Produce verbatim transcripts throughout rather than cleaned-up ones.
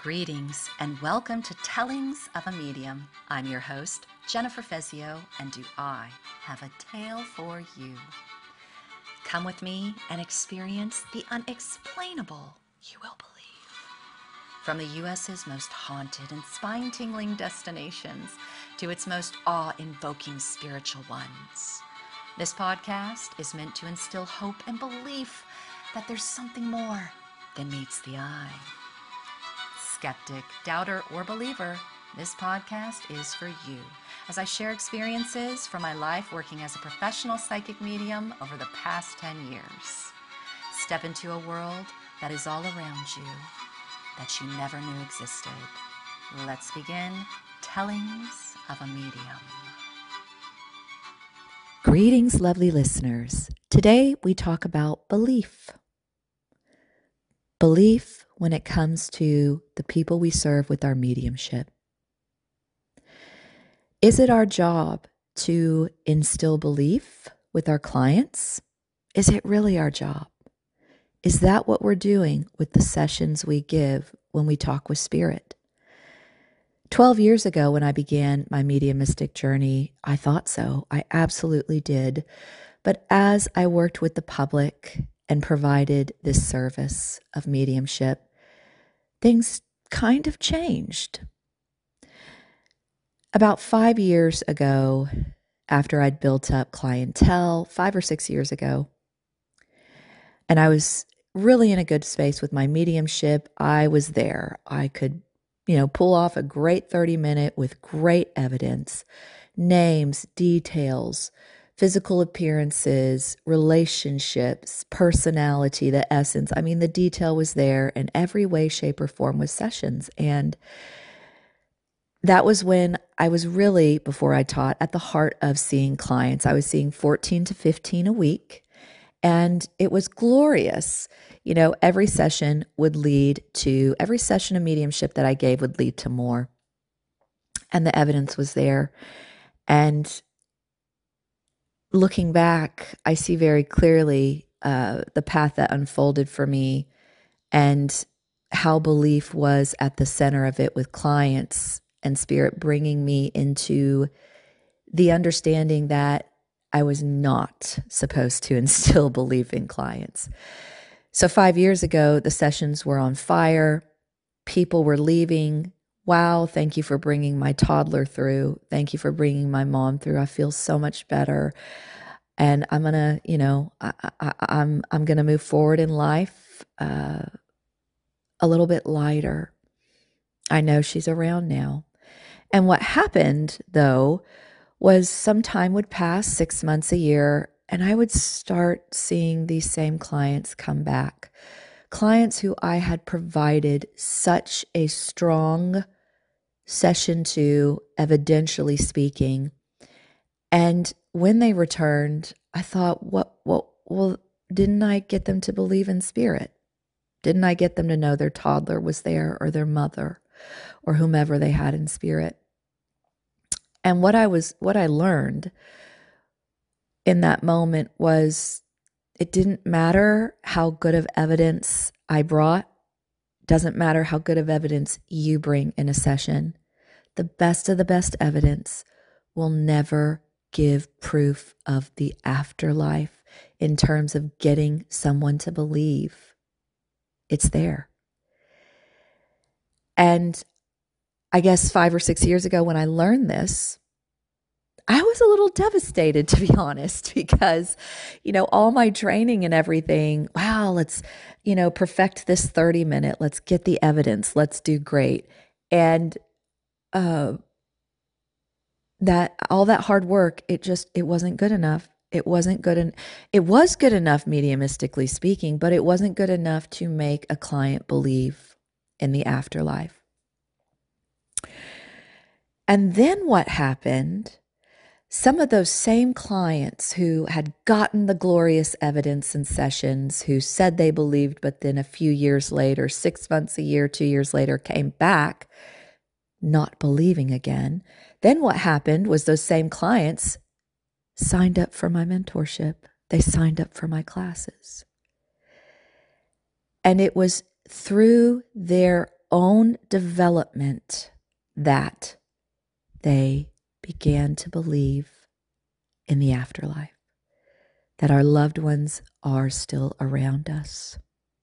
Greetings and welcome to Tellings of a Medium. I'm your host, Jennifer Fezio, and do I have a tale for you? Come with me and experience the unexplainable you will believe. From the U S's most haunted and spine-tingling destinations to its most awe-invoking spiritual ones. This podcast is meant to instill hope and belief that there's something more than meets the eye. Skeptic, doubter, or believer, this podcast is for you as I share experiences from my life working as a professional psychic medium over the past ten years. Step into a world that is all around you that you never knew existed. Let's begin Tellings of a Medium. Greetings, lovely listeners. Today we talk about belief. Belief when it comes to the people we serve with our mediumship. Is it our job to instill belief with our clients? Is it really our job? Is that what we're doing with the sessions we give when we talk with spirit? Twelve years ago when I began my mediumistic journey, I thought so. I absolutely did. But as I worked with the public and provided this service of mediumship, things kind of changed. About five years ago, after I'd built up clientele, five or six years ago, and I was really in a good space with my mediumship, I was there. I could, you know, pull off a great thirty minute with great evidence, names, details, physical appearances, relationships, personality, the essence. I mean, the detail was there in every way, shape, or form with sessions. And that was when I was really, before I taught, at the heart of seeing clients. I was seeing fourteen to fifteen a week, and it was glorious. You know, every session would lead to, every session of mediumship that I gave would lead to more. And the evidence was there. And looking back, I see very clearly uh, the path that unfolded for me and how belief was at the center of it with clients and spirit bringing me into the understanding that I was not supposed to instill belief in clients. So five years ago, the sessions were on fire. People were leaving. Wow, thank you for bringing my toddler through. Thank you for bringing my mom through. I feel so much better. And I'm going to, you know, I, I, I'm I'm going to move forward in life uh, a little bit lighter. I know she's around now. And what happened, though, was some time would pass, six months, a year, and I would start seeing these same clients come back. Clients who I had provided such a strong session to, evidentially speaking. And when they returned, I thought, what, what, well, didn't I get them to believe in spirit? Didn't I get them to know their toddler was there, or their mother, or whomever they had in spirit? And what I was, what I learned in that moment was it didn't matter how good of evidence I brought. Doesn't matter how good of evidence you bring in a session. The best of the best evidence will never give proof of the afterlife in terms of getting someone to believe. It's there. And I guess five or six years ago when I learned this, I was a little devastated, to be honest, because, you know, all my training and everything, wow, let's, you know, perfect this thirty minute. Let's get the evidence. Let's do great. And uh, that all that hard work, it just, it wasn't good enough. It wasn't good. En- it was good enough, mediumistically speaking, but it wasn't good enough to make a client believe in the afterlife. And then what happened? Some of those same clients who had gotten the glorious evidence in sessions, who said they believed, but then a few years later, six months, a year, two years later, came back not believing again. Then what happened was those same clients signed up for my mentorship. They signed up for my classes. And it was through their own development that they began to believe in the afterlife, that our loved ones are still around us.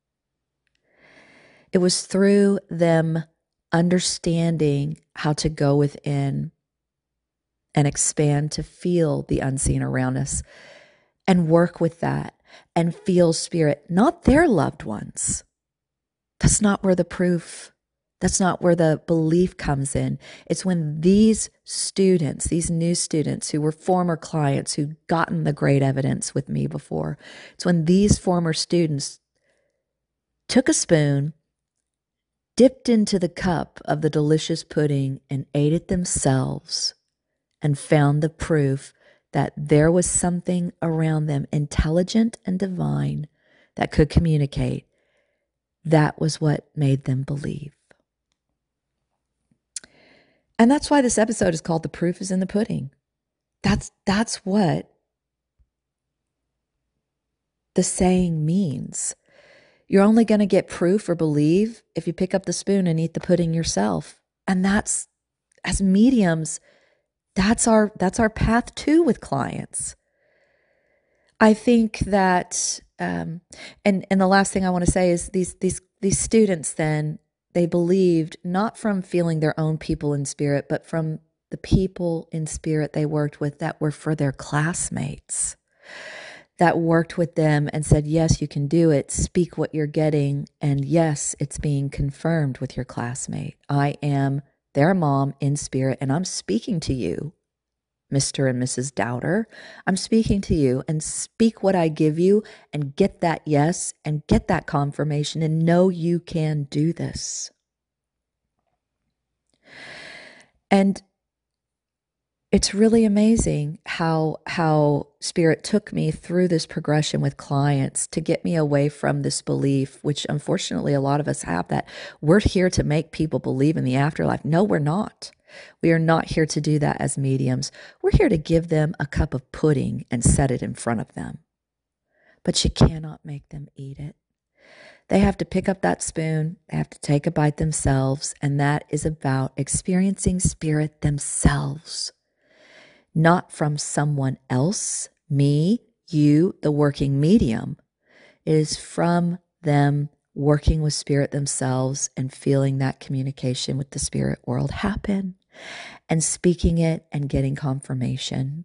It was through them understanding how to go within and expand to feel the unseen around us and work with that and feel spirit, not their loved ones. That's not where the proof, that's not where the belief comes in. It's when these students, these new students who were former clients who'd gotten the great evidence with me before, it's when these former students took a spoon, dipped into the cup of the delicious pudding and ate it themselves and found the proof that there was something around them, intelligent and divine, that could communicate. That was what made them believe. And that's why this episode is called The Proof is in the Pudding. That's, that's what the saying means. You're only going to get proof or believe if you pick up the spoon and eat the pudding yourself. And that's, as mediums, that's our that's our path too with clients. I think that, um, and and the last thing I want to say is these these these students then, they believed not from feeling their own people in spirit, but from the people in spirit they worked with that were for their classmates, that worked with them and said, yes, you can do it. Speak what you're getting. And yes, it's being confirmed with your classmate. I am their mom in spirit, and I'm speaking to you, Mister and Missus Doubter. I'm speaking to you, and speak what I give you and get that yes and get that confirmation and know you can do this. And it's really amazing how how Spirit took me through this progression with clients to get me away from this belief, which unfortunately a lot of us have, that we're here to make people believe in the afterlife. No, we're not. We are not here to do that as mediums. We're here to give them a cup of pudding and set it in front of them. But you cannot make them eat it. They have to pick up that spoon, they have to take a bite themselves, and that is about experiencing spirit themselves. Not from someone else, me, you, the working medium. It is from them working with spirit themselves and feeling that communication with the spirit world happen and speaking it and getting confirmation.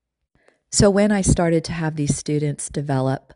So when I started to have these students develop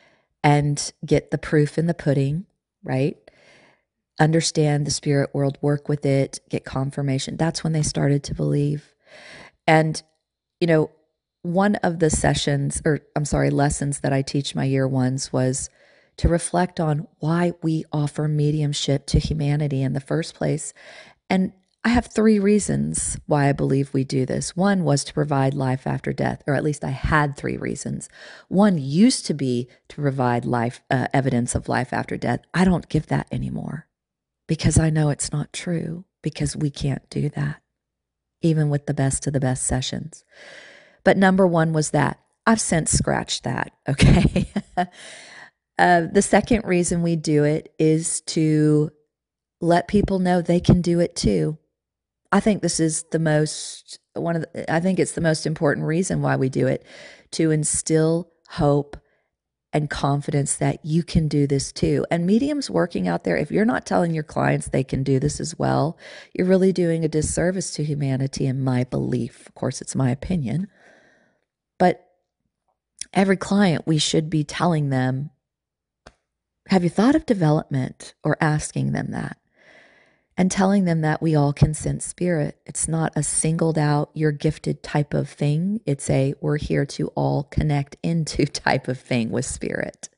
and get the proof in the pudding, right? Understand the spirit world, work with it, get confirmation. That's when they started to believe. And you know, one of the sessions, or I'm sorry, lessons that I teach my year ones was to reflect on why we offer mediumship to humanity in the first place. And I have three reasons why I believe we do this. One was to provide life after death, or at least I had three reasons. One used to be to provide life, uh, evidence of life after death. I don't give that anymore because I know it's not true, because we can't do that, even with the best of the best sessions. But number one was that. I've since scratched that, okay? uh, the second reason we do it is to let people know they can do it too. I think this is the most, one of the, I think it's the most important reason why we do it, to instill hope and confidence that you can do this too. And mediums working out there, if you're not telling your clients they can do this as well, you're really doing a disservice to humanity, in my belief. Of course, it's my opinion. But every client, we should be telling them, have you thought of development? Or asking them that. And telling them that we all can sense spirit. It's not a singled out, you're gifted type of thing. It's a, we're here to all connect into type of thing with spirit.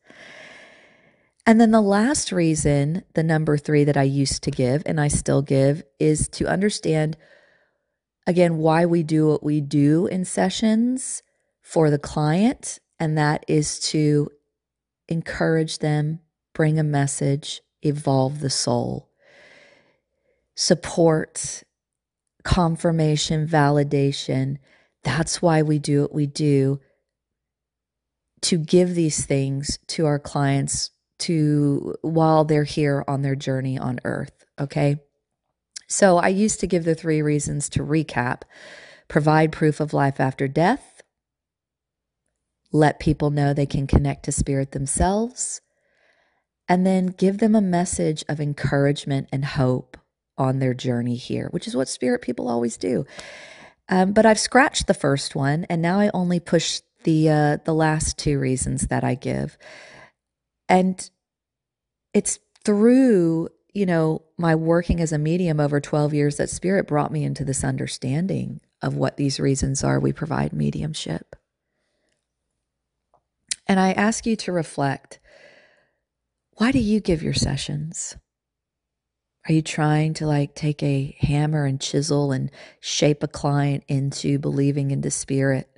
And then the last reason, the number three that I used to give, and I still give, is to understand, again, why we do what we do in sessions for the client. And that is to encourage them, bring a message, evolve the soul. Support, confirmation, validation. That's why we do what we do, to give these things to our clients to while they're here on their journey on earth, okay? So I used to give the three reasons to recap: provide proof of life after death, let people know they can connect to spirit themselves, and then give them a message of encouragement and hope on their journey here, which is what spirit people always do. Um, but I've scratched the first one, and now I only push the uh, the last two reasons that I give. And it's through, you know, my working as a medium over twelve years that spirit brought me into this understanding of what these reasons are we provide mediumship. And I ask you to reflect, why do you give your sessions? Are you trying to like take a hammer and chisel and shape a client into believing into spirit?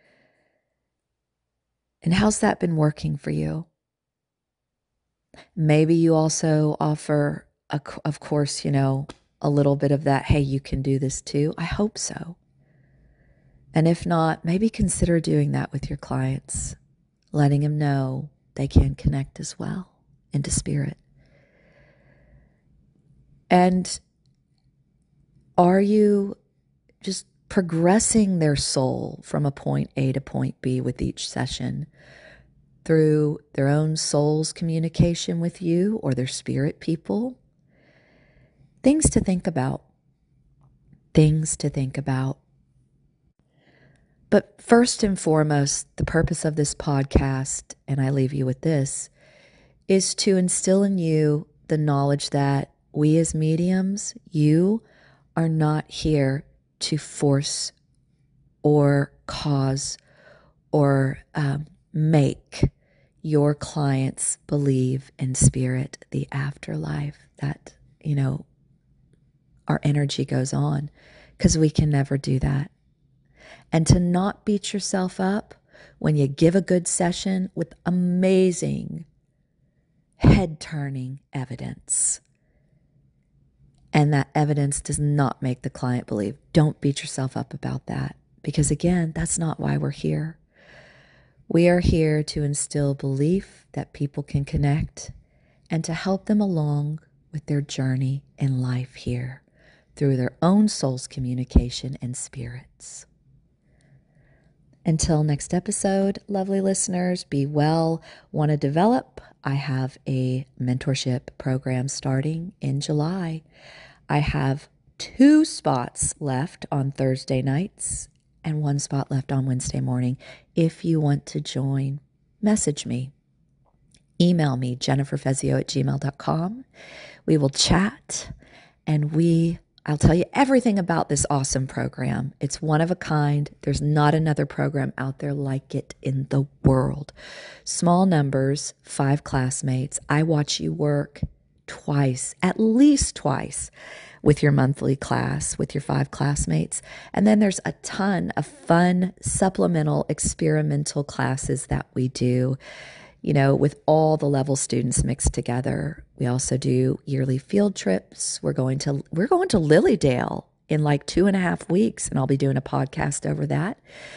And how's that been working for you? Maybe you also offer, a, of course, you know, a little bit of that, hey, you can do this too. I hope so. And if not, maybe consider doing that with your clients, letting them know they can connect as well into spirit. And are you just progressing their soul from a point A to point B with each session through their own soul's communication with you or their spirit people? Things to think about. Things to think about. But first and foremost, the purpose of this podcast, and I leave you with this, is to instill in you the knowledge that we as mediums, you are not here to force or cause or um, make your clients believe in spirit, the afterlife, that, you know, our energy goes on, because we can never do that. And to not beat yourself up when you give a good session with amazing head-turning evidence, and that evidence does not make the client believe. Don't beat yourself up about that, because again, that's not why we're here. We are here to instill belief that people can connect and to help them along with their journey in life here through their own soul's communication and spirits. Until next episode, lovely listeners, be well. Want to develop? I have a mentorship program starting in July. I have two spots left on Thursday nights and one spot left on Wednesday morning. If you want to join, message me. Email me, jennifer fezio at gmail dot com. We will chat, and we I'll tell you everything about this awesome program. It's one of a kind. There's not another program out there like it in the world. Small numbers, five classmates. I watch you work twice, at least twice, with your monthly class, with your five classmates. And then there's a ton of fun, supplemental, experimental classes that we do, you know, with all the level students mixed together. We also do yearly field trips. We're going to we're going to Lilydale in like two and a half weeks, and I'll be doing a podcast over that.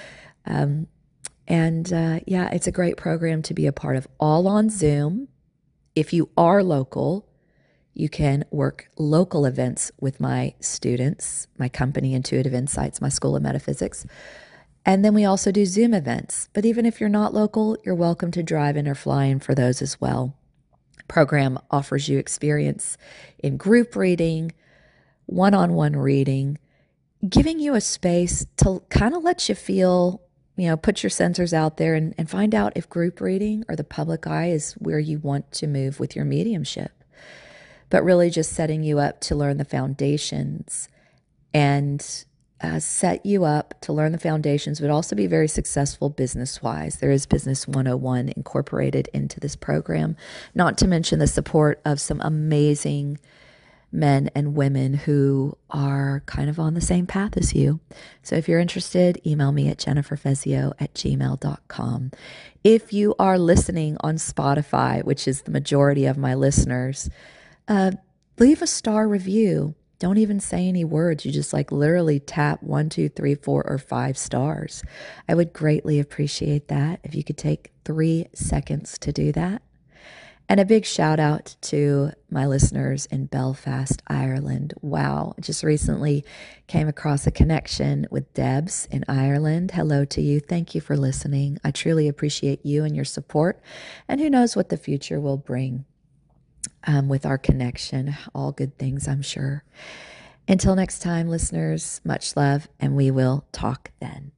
Um, and uh, yeah, it's a great program to be a part of, all on Zoom. If you are local, you can work local events with my students, my company, Intuitive Insights, my School of Metaphysics. And then we also do Zoom events. But even if you're not local, you're welcome to drive in or fly in for those as well. Program offers you experience in group reading, one-on-one reading, giving you a space to kind of let you feel, you know, put your sensors out there and, and find out if group reading or the public eye is where you want to move with your mediumship. But really just setting you up to learn the foundations and uh, set you up to learn the foundations, but also be very successful business-wise. There is Business one oh one incorporated into this program, not to mention the support of some amazing men and women who are kind of on the same path as you. So if you're interested, email me at jennifer fezio at gmail dot com. If you are listening on Spotify, which is the majority of my listeners, uh, leave a star review. Don't even say any words. You just like literally tap one, two, three, four, or five stars. I would greatly appreciate that if you could take three seconds to do that. And a big shout out to my listeners in Belfast, Ireland. Wow, just recently came across a connection with Debs in Ireland. Hello to you. Thank you for listening. I truly appreciate you and your support. And who knows what the future will bring um, with our connection. All good things, I'm sure. Until next time, listeners, much love, and we will talk then.